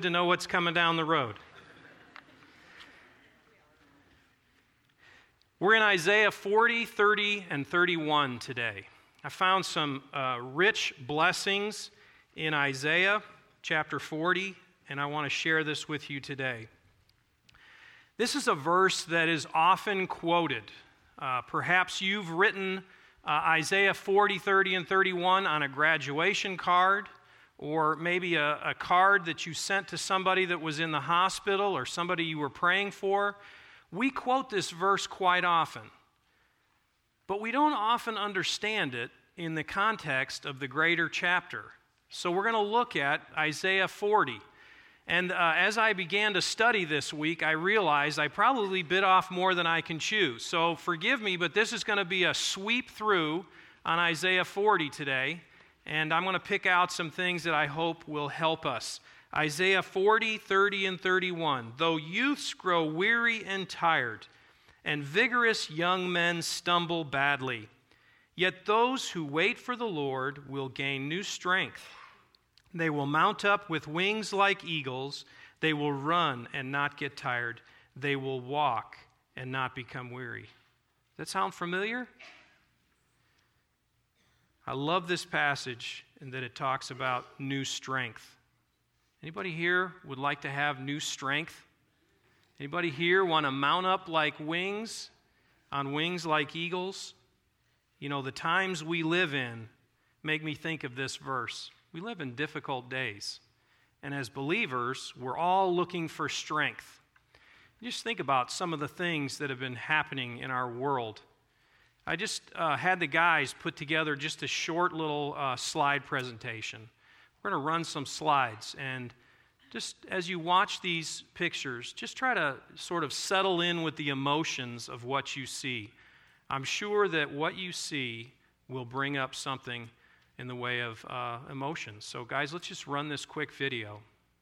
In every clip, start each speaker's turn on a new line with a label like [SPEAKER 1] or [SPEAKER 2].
[SPEAKER 1] to know what's coming down the road. We're in Isaiah 40, 30, and 31 today. I found some rich blessings in Isaiah chapter 40, and I want to share this with you today. This is a verse that is often quoted. Perhaps you've written Isaiah 40, 30, and 31 on a graduation card, or maybe a card that you sent to somebody that was in the hospital or somebody you were praying for. We quote this verse quite often, but we don't often understand it in the context of the greater chapter. So we're going to look at Isaiah 40. And as I began to study this week, I realized I probably bit off more than I can chew. So forgive me, but this is going to be a sweep through on Isaiah 40 today. And I'm going to pick out some things that I hope will help us. Isaiah 40, 30, and 31. Though youths grow weary and tired, and vigorous young men stumble badly, yet those who wait for the Lord will gain new strength. They will mount up with wings like eagles. They will run and not get tired. They will walk and not become weary. Does that sound familiar? I love this passage in that it talks about new strength. Anybody here would like to have new strength? Anybody here want to mount up like wings, on wings like eagles? You know, the times we live in make me think of this verse. We live in difficult days, and as believers, we're all looking for strength. Just think about some of the things that have been happening in our world. I just had the guys put together just a short little slide presentation. We're going to run some slides, and just as you watch these pictures, just try to sort of settle in with the emotions of what you see. I'm sure that what you see will bring up something in the way of emotions. So guys, let's just run this quick video.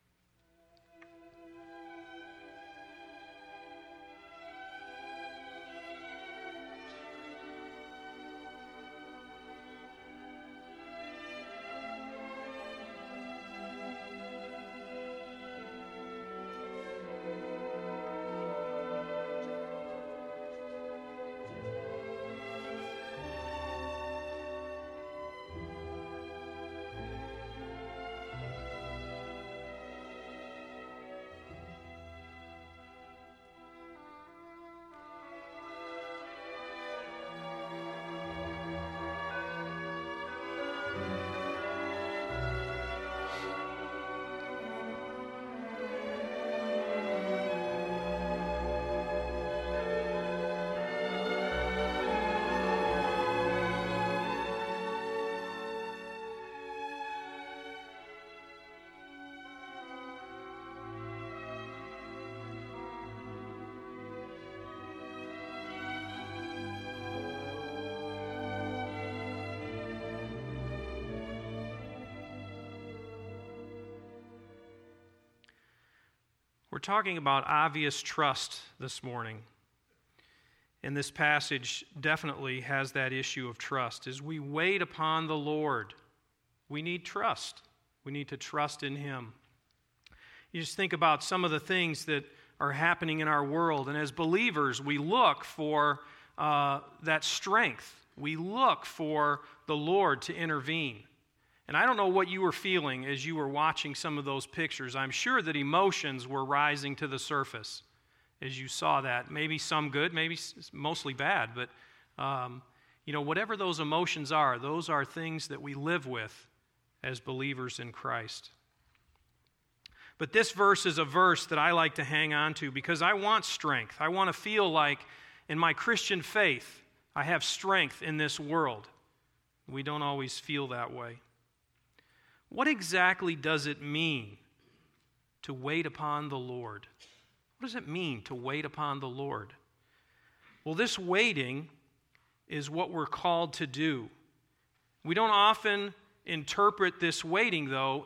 [SPEAKER 1] We're talking about obvious trust this morning. And this passage definitely has that issue of trust. As we wait upon the Lord, we need trust. We need to trust in Him. You just think about some of the things that are happening in our world. And as believers, we look for that strength. We look for the Lord to intervene. And I don't know what you were feeling as you were watching some of those pictures. I'm sure that emotions were rising to the surface as you saw that. Maybe some good, maybe mostly bad. But, whatever those emotions are, those are things that we live with as believers in Christ. But this verse is a verse that I like to hang on to because I want strength. I want to feel like in my Christian faith, I have strength in this world. We don't always feel that way. What exactly does it mean to wait upon the Lord? What does it mean to wait upon the Lord? Well, this waiting is what we're called to do. We don't often interpret this waiting, though,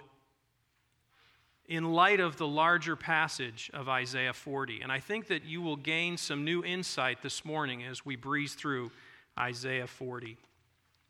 [SPEAKER 1] in light of the larger passage of Isaiah 40. And I think that you will gain some new insight this morning as we breeze through Isaiah 40.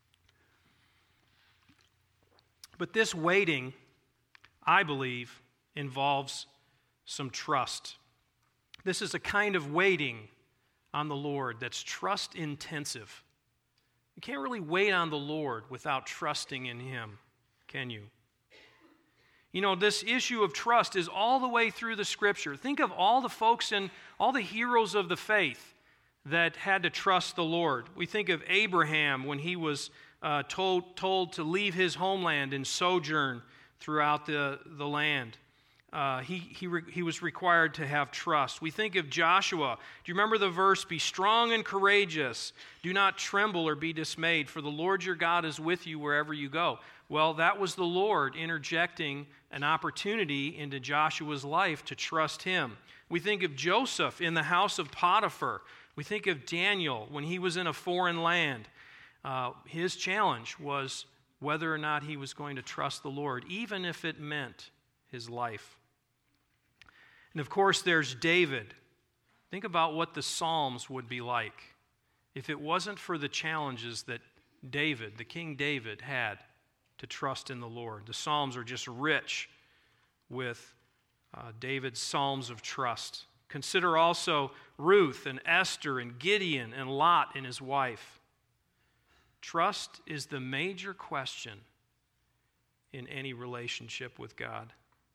[SPEAKER 1] But this waiting, I believe, involves some trust. This is a kind of waiting on the Lord that's trust intensive. You can't really wait on the Lord without trusting in Him, can you? You know, this issue of trust is all the way through the Scripture. Think of all the folks and all the heroes of the faith that had to trust the Lord. We think of Abraham when he was told to leave his homeland and sojourn throughout the land. He was required to have trust. We think of Joshua. Do you remember the verse, "Be strong and courageous. Do not tremble or be dismayed, for the Lord your God is with you wherever you go." Well, that was the Lord interjecting an opportunity into Joshua's life to trust Him. We think of Joseph in the house of Potiphar. We think of Daniel when he was in a foreign land. His challenge was whether or not he was going to trust the Lord, even if it meant his life. And of course, there's David. Think about what the Psalms would be like if it wasn't for the challenges that David, the King David, had to trust in the Lord. The Psalms are just rich with David's Psalms of trust. Consider also Ruth and Esther and Gideon and Lot and his wife. Trust is the major question in any relationship with God.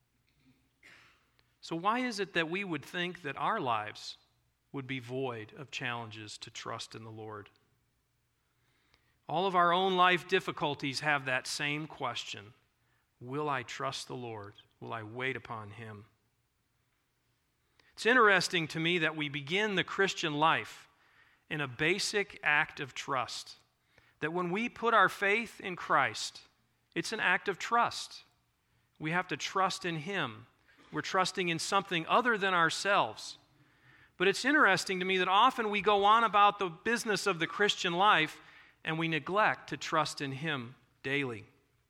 [SPEAKER 1] So why is it that we would think that our lives would be void of challenges to trust in the Lord? All of our own life difficulties have that same question. Will I trust the Lord? Will I wait upon Him? It's interesting to me that we begin the Christian life in a basic act of trust. That when we put our faith in Christ, it's an act of trust. We have to trust in Him. We're trusting in something other than ourselves. But it's interesting to me that often we go on about the business of the Christian life and we neglect to trust in Him daily.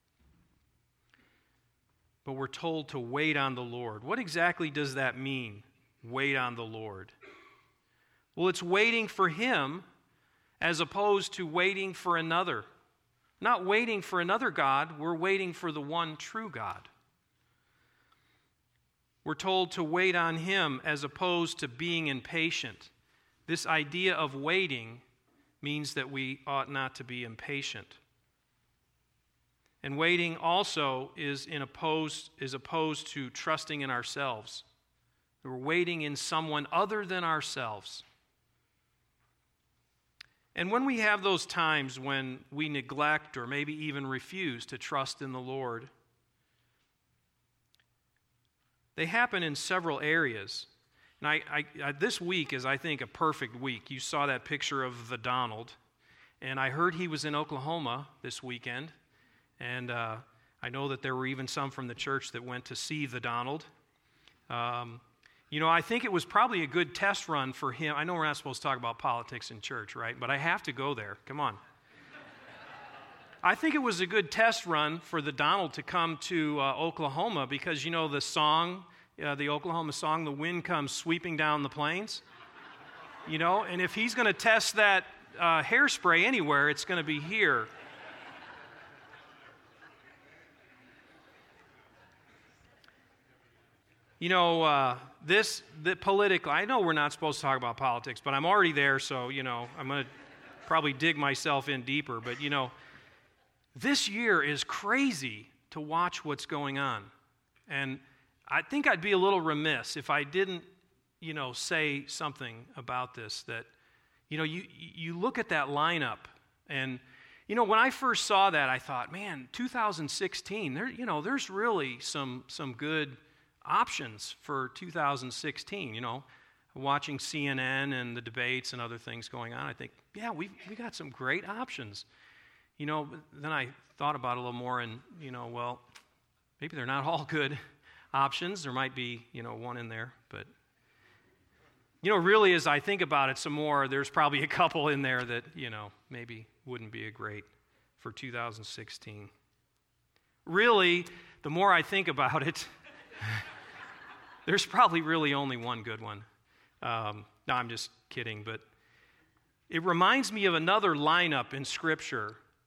[SPEAKER 1] But we're told to wait on the Lord. What exactly does that mean, wait on the Lord? Well, it's waiting for Him as opposed to waiting for another. Not waiting for another God, we're waiting for the one true God. We're told to wait on Him as opposed to being impatient. This idea of waiting means that we ought not to be impatient. And waiting also is opposed to trusting in ourselves. We're waiting in someone other than ourselves. And when we have those times when we neglect or maybe even refuse to trust in the Lord, they happen in several areas. And this week is, I think, a perfect week. You saw that picture of the Donald. And I heard he was in Oklahoma this weekend. And I know that there were even some from the church that went to see the Donald. I think it was probably a good test run for him. I know we're not supposed to talk about politics in church, right? But I have to go there. Come on. I think it was a good test run for the Donald to come to Oklahoma because, the song, the Oklahoma song, "The Wind Comes Sweeping Down the Plains," and if he's going to test that hairspray anywhere, it's going to be here. The political, I know we're not supposed to talk about politics, but I'm already there, so, I'm going to probably dig myself in deeper. But, this year is crazy to watch what's going on. And I think I'd be a little remiss if I didn't, say something about this. That, you look at that lineup, and, when I first saw that, I thought, man, 2016, there's really some good options for 2016. Watching CNN and the debates and other things going on, I think, yeah, we got some great options. Then I thought about it a little more and, well, maybe they're not all good options. There might be, one in there. But, really as I think about it some more, there's probably a couple in there that, maybe wouldn't be a great for 2016. Really, the more I think about it, there's probably really only one good one. No, I'm just kidding. But it reminds me of another lineup in Scripture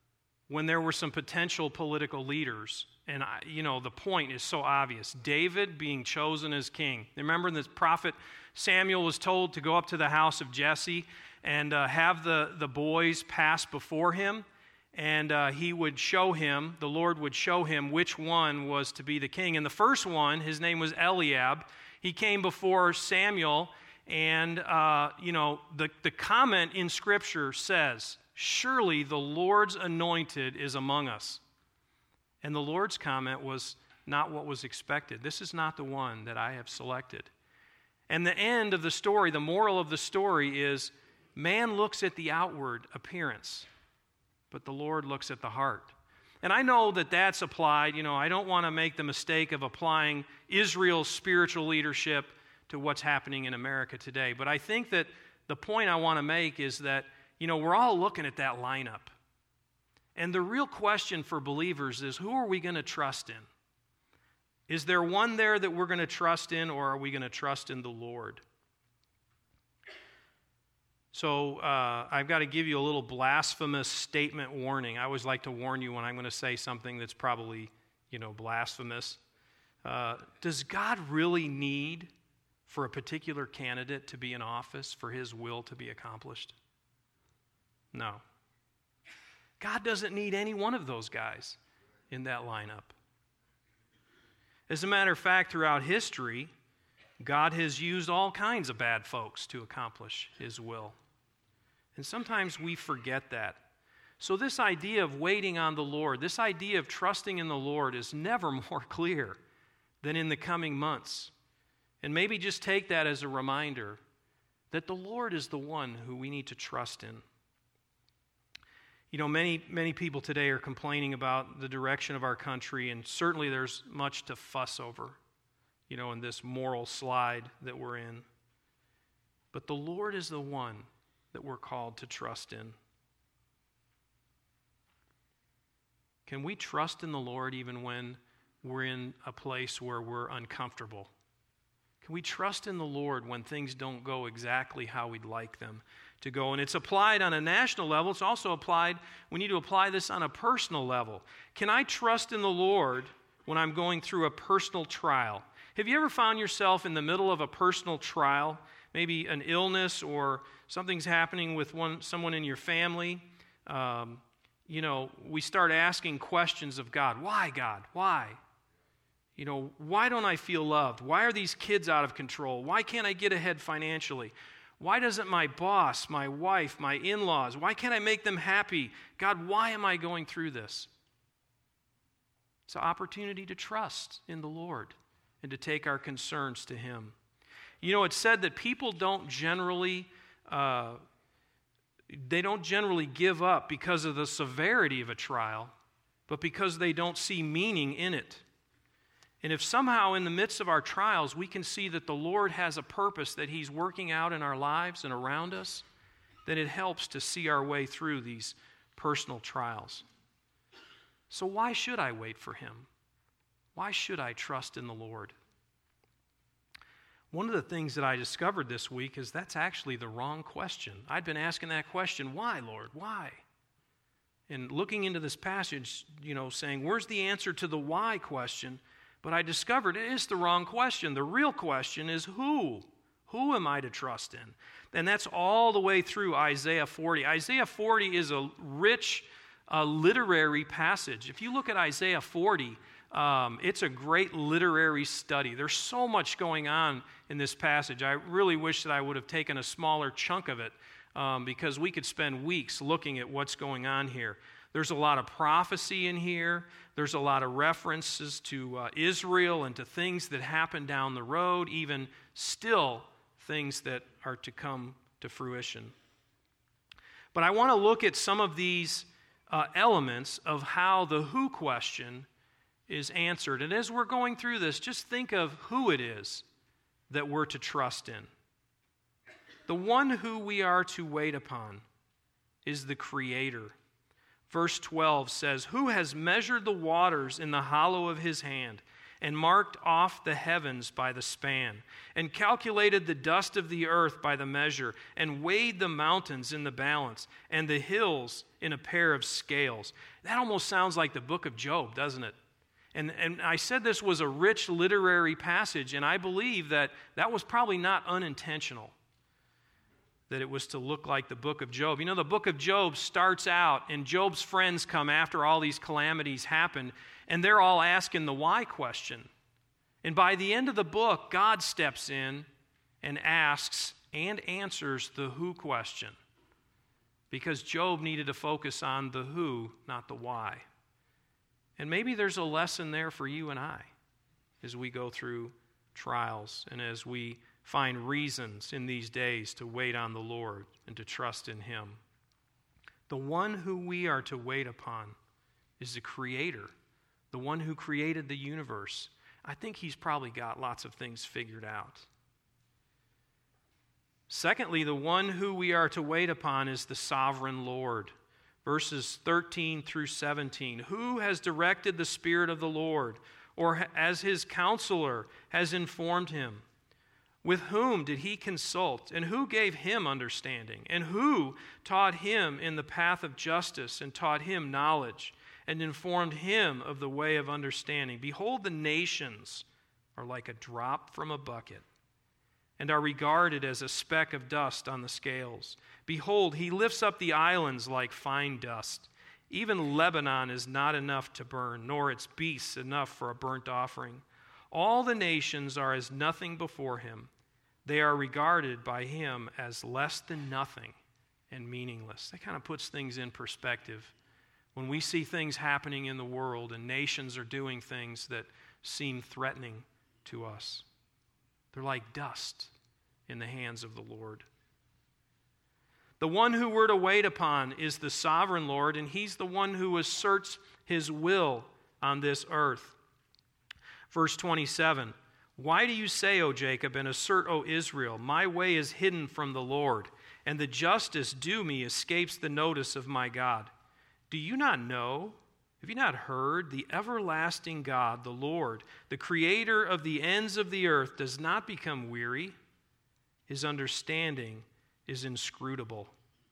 [SPEAKER 1] when there were some potential political leaders. And, the point is so obvious. David being chosen as king. Remember, the prophet Samuel was told to go up to the house of Jesse and have the boys pass before him. And the Lord would show him which one was to be the king. And the first one, his name was Eliab. He came before Samuel, and, the comment in Scripture says, "Surely the Lord's anointed is among us." And the Lord's comment was not what was expected. "This is not the one that I have selected." And the end of the story, the moral of the story is, man looks at the outward appearance, but the Lord looks at the heart. And I know that that's applied. I don't want to make the mistake of applying Israel's spiritual leadership to what's happening in America today. But I think that the point I want to make is that, we're all looking at that lineup. And the real question for believers is, who are we going to trust in? Is there one there that we're going to trust in, or are we going to trust in the Lord? So I've got to give you a little blasphemous statement warning. I always like to warn you when I'm going to say something that's probably, blasphemous. Does God really need for a particular candidate to be in office for his will to be accomplished? No. God doesn't need any one of those guys in that lineup. As a matter of fact, throughout history, God has used all kinds of bad folks to accomplish his will. And sometimes we forget that. So this idea of waiting on the Lord, this idea of trusting in the Lord is never more clear than in the coming months. And maybe just take that as a reminder that the Lord is the one who we need to trust in. Many people today are complaining about the direction of our country, and certainly there's much to fuss over, in this moral slide that we're in. But the Lord is the one that we're called to trust in. Can we trust in the Lord even when we're in a place where we're uncomfortable? Can we trust in the Lord when things don't go exactly how we'd like them to go? And it's applied on a national level. It's also applied, we need to apply this on a personal level. Can I trust in the Lord when I'm going through a personal trial? Have you ever found yourself in the middle of a personal trial? Maybe an illness or something's happening with someone in your family. We start asking questions of God. Why, God? Why? Why don't I feel loved? Why are these kids out of control? Why can't I get ahead financially? Why doesn't my boss, my wife, my in-laws, why can't I make them happy? God, why am I going through this? It's an opportunity to trust in the Lord and to take our concerns to him. It's said that people don't generally give up because of the severity of a trial, but because they don't see meaning in it. And if somehow in the midst of our trials we can see that the Lord has a purpose that he's working out in our lives and around us, then it helps to see our way through these personal trials. So why should I wait for him? Why should I trust in the Lord? One of the things that I discovered this week is that's actually the wrong question. I'd been asking that question, why, Lord, why? And looking into this passage, saying, where's the answer to the why question? But I discovered it is the wrong question. The real question is who? Who am I to trust in? And that's all the way through Isaiah 40. Isaiah 40 is a rich literary passage. If you look at Isaiah 40, it's a great literary study. There's so much going on in this passage. I really wish that I would have taken a smaller chunk of it because we could spend weeks looking at what's going on here. There's a lot of prophecy in here. There's a lot of references to Israel and to things that happen down the road, even still things that are to come to fruition. But I want to look at some of these elements of how the who question is answered. And as we're going through this, just think of who it is that we're to trust in. The one who we are to wait upon is the Creator. Verse 12 says, "Who has measured the waters in the hollow of his hand, and marked off the heavens by the span, and calculated the dust of the earth by the measure, and weighed the mountains in the balance, and the hills in a pair of scales. That almost sounds like the book of Job, doesn't it? And I said this was a rich literary passage, and I believe that was probably not unintentional, that it was to look like the book of Job. You know, the book of Job starts out, and Job's friends come after all these calamities happen, and they're all asking the why question. And by the end of the book, God steps in and asks and answers the who question, because Job needed to focus on the who, not the why. And maybe there's a lesson there for you and I as we go through trials and as we find reasons in these days to wait on the Lord and to trust in Him. The one who we are to wait upon is the Creator, the one who created the universe. I think He's probably got lots of things figured out. Secondly, the one who we are to wait upon is the sovereign Lord. Verses 13 through 17. Who has directed the Spirit of the Lord, or as His counselor has informed Him? With whom did He consult, and who gave Him understanding? And who taught Him in the path of justice, and taught Him knowledge, and informed Him of the way of understanding? Behold, the nations are like a drop from a bucket, and are regarded as a speck of dust on the scales. Behold, He lifts up the islands like fine dust. Even Lebanon is not enough to burn, nor its beasts enough for a burnt offering. All the nations are as nothing before Him. They are regarded by Him as less than nothing and meaningless. That kind of puts things in perspective. When we see things happening in the world and nations are doing things that seem threatening to us, they're like dust in the hands of the Lord. The one who we're to wait upon is the sovereign Lord, and He's the one who asserts His will on this earth. Verse 27, why do you say, O Jacob, and assert, O Israel, my way is hidden from the Lord, and the justice due me escapes the notice of my God? Do you not know? Have you not heard? The everlasting God, the Lord, the creator of the ends of the earth, does not become weary. His understanding is inscrutable.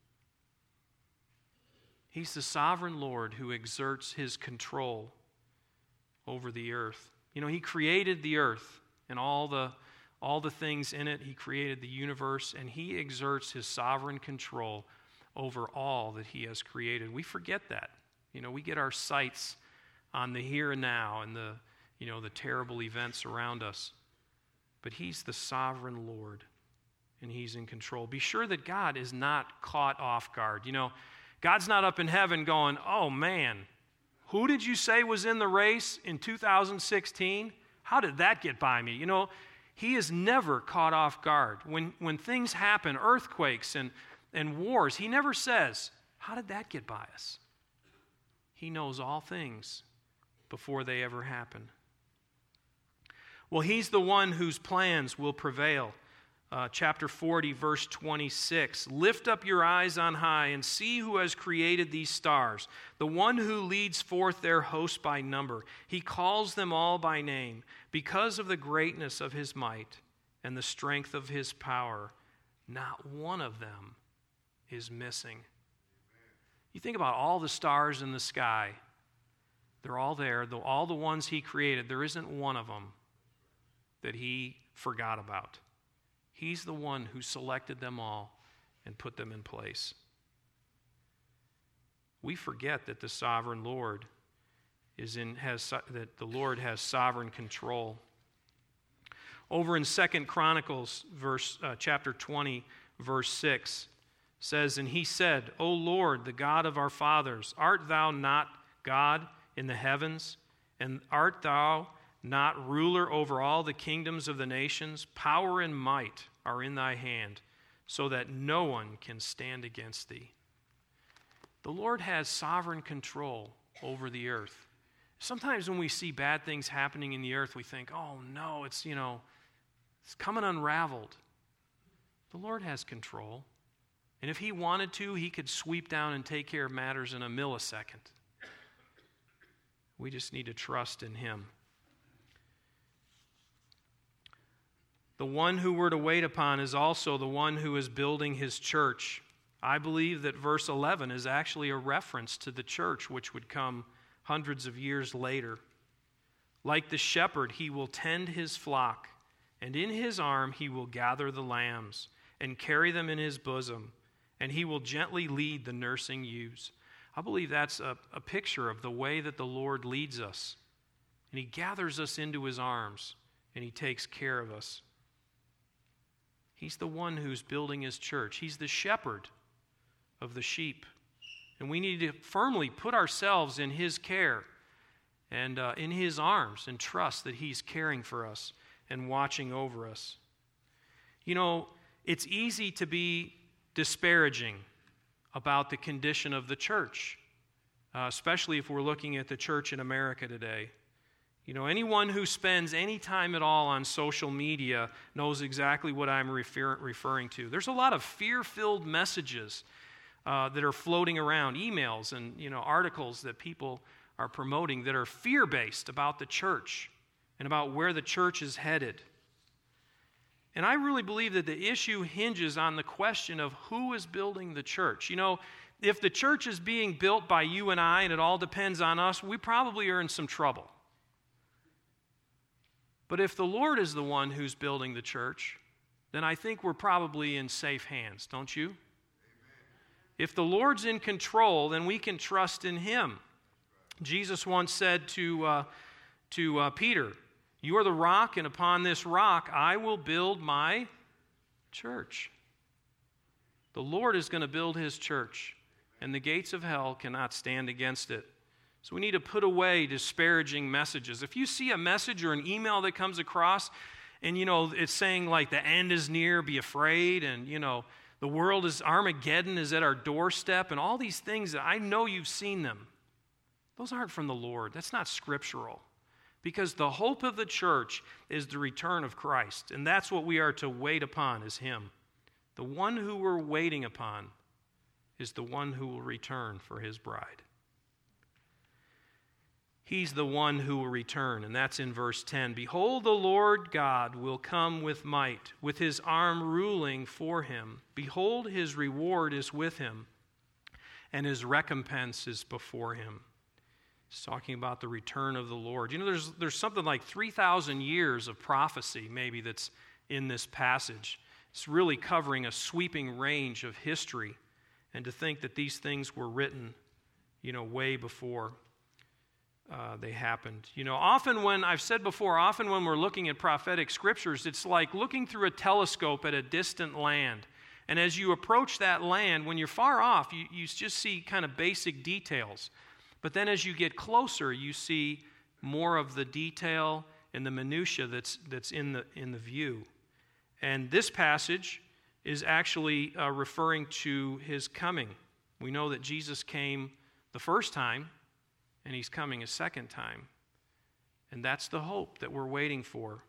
[SPEAKER 1] He's the sovereign Lord who exerts His control over the earth. You know, He created the earth and all the things in it. He created the universe, and He exerts His sovereign control over all that He has created. We forget that. You know, we get our sights on the here and now and the terrible events around us. But He's the sovereign Lord, and He's in control. Be sure that God is not caught off guard. You know, God's not up in heaven going, oh man, who did you say was in the race in 2016? How did that get by me? You know, He is never caught off guard. When things happen, earthquakes and wars, He never says, how did that get by us? He knows all things before they ever happen. Well, He's the one whose plans will prevail. Chapter 40, verse 26. Lift up your eyes on high and see who has created these stars, the one who leads forth their host by number. He calls them all by name. Because of the greatness of His might and the strength of His power, not one of them is missing. You think about all the stars in the sky. They're all there. All the ones He created, there isn't one of them that He forgot about. He's the one who selected them all and put them in place. We forget that the sovereign Lord that the Lord has sovereign control. Over in 2 Chronicles chapter 20, verse 6 says, and He said, O Lord, the God of our fathers, art Thou not God in the heavens? And art Thou not ruler over all the kingdoms of the nations? Power and might are in Thy hand, so that no one can stand against Thee. The Lord has sovereign control over the earth. Sometimes when we see bad things happening in the earth, we think, oh no, it's coming unraveled. The Lord has control. And if He wanted to, He could sweep down and take care of matters in a millisecond. We just need to trust in Him. The one who we're to wait upon is also the one who is building his church. I believe that verse 11 is actually a reference to the church, which would come hundreds of years later. Like the shepherd, he will tend his flock, and in his arm he will gather the lambs and carry them in his bosom, and he will gently lead the nursing ewes. I believe that's a picture of the way that the Lord leads us. And he gathers us into his arms, and he takes care of us. He's the one who's building his church. He's the shepherd of the sheep. And we need to firmly put ourselves in his care and in his arms and trust that he's caring for us and watching over us. You know, it's easy to be disparaging about the condition of the church, especially if we're looking at the church in America today. You know, anyone who spends any time at all on social media knows exactly what I'm referring to. There's a lot of fear-filled messages that are floating around, emails and, articles that people are promoting that are fear-based about the church and about where the church is headed. And I really believe that the issue hinges on the question of who is building the church. You know, if the church is being built by you and I and it all depends on us, we probably are in some trouble. But if the Lord is the one who's building the church, then I think we're probably in safe hands, don't you? Amen. If the Lord's in control, then we can trust in him. Jesus once said to Peter, "You are the rock, and upon this rock I will build my church." The Lord is going to build his church, and the gates of hell cannot stand against it. So we need to put away disparaging messages. If you see a message or an email that comes across, and it's saying like the end is near, be afraid, and the world is, Armageddon is at our doorstep, and all these things that I know you've seen them, those aren't from the Lord. That's not scriptural. Because the hope of the church is the return of Christ. And that's what we are to wait upon, is him. The one who we're waiting upon is the one who will return for his bride. He's the one who will return, and that's in verse 10. "Behold, the Lord God will come with might, with his arm ruling for him. Behold, his reward is with him, and his recompense is before him." It's talking about the return of the Lord. There's something like 3,000 years of prophecy maybe that's in this passage. It's really covering a sweeping range of history. And to think that these things were written, way before they happened. Often when we're looking at prophetic scriptures, it's like looking through a telescope at a distant land. And as you approach that land, when you're far off, you just see kind of basic details. But then as you get closer, you see more of the detail and the minutia that's in the view. And this passage is actually referring to his coming. We know that Jesus came the first time, and he's coming a second time. And that's the hope that we're waiting for.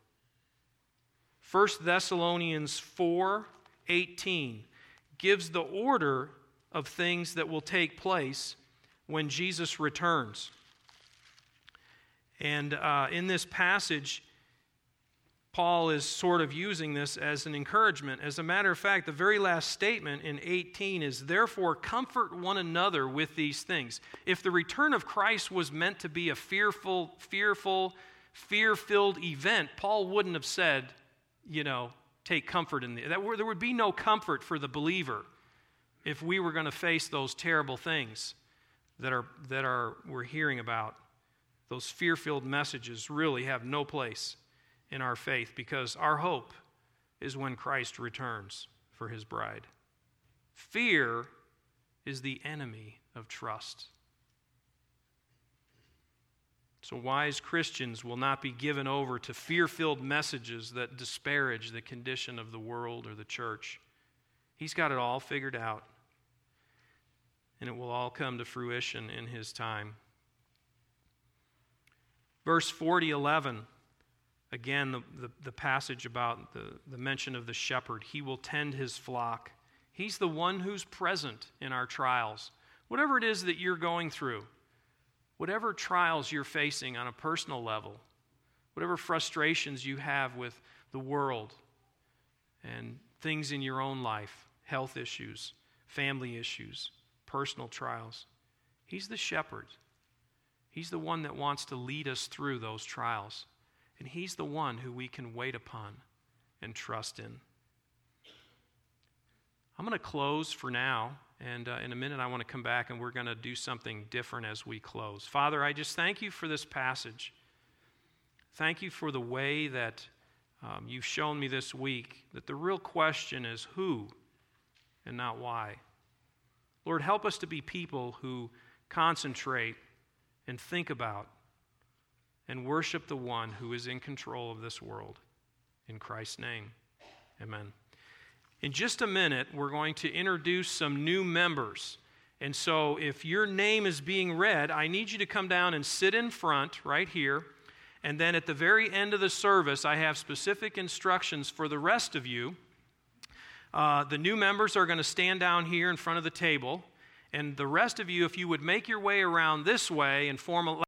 [SPEAKER 1] 1 Thessalonians 4:18 gives the order of things that will take place when Jesus returns. And in this passage, Paul is sort of using this as an encouragement. As a matter of fact, the very last statement in 18 is, "Therefore comfort one another with these things." If the return of Christ was meant to be a fear-filled event, Paul wouldn't have said, take comfort in there would be no comfort for the believer if we were going to face those terrible things we're hearing about. Those fear-filled messages really have no place in our faith, because our hope is when Christ returns for his bride. Fear is the enemy of trust. So wise Christians will not be given over to fear-filled messages that disparage the condition of the world or the church. He's got it all figured out, and it will all come to fruition in his time. Verse 40:11, again, the passage about the mention of the shepherd. He will tend his flock. He's the one who's present in our trials. Whatever it is that you're going through, whatever trials you're facing on a personal level, whatever frustrations you have with the world and things in your own life, health issues, family issues, personal trials. He's the shepherd. He's the one that wants to lead us through those trials. And He's the one who we can wait upon and trust in. I'm going to close for now, and in a minute I want to come back and we're going to do something different as we close. Father, I just thank You for this passage. Thank You for the way that You've shown me this week that the real question is who and not why. Lord, help us to be people who concentrate and think about and worship the one who is in control of this world. In Christ's name, amen. In just a minute, we're going to introduce some new members. And so if your name is being read, I need you to come down and sit in front right here. And then at the very end of the service, I have specific instructions for the rest of you. The new members are going to stand down here in front of the table. And the rest of you, if you would make your way around this way and form a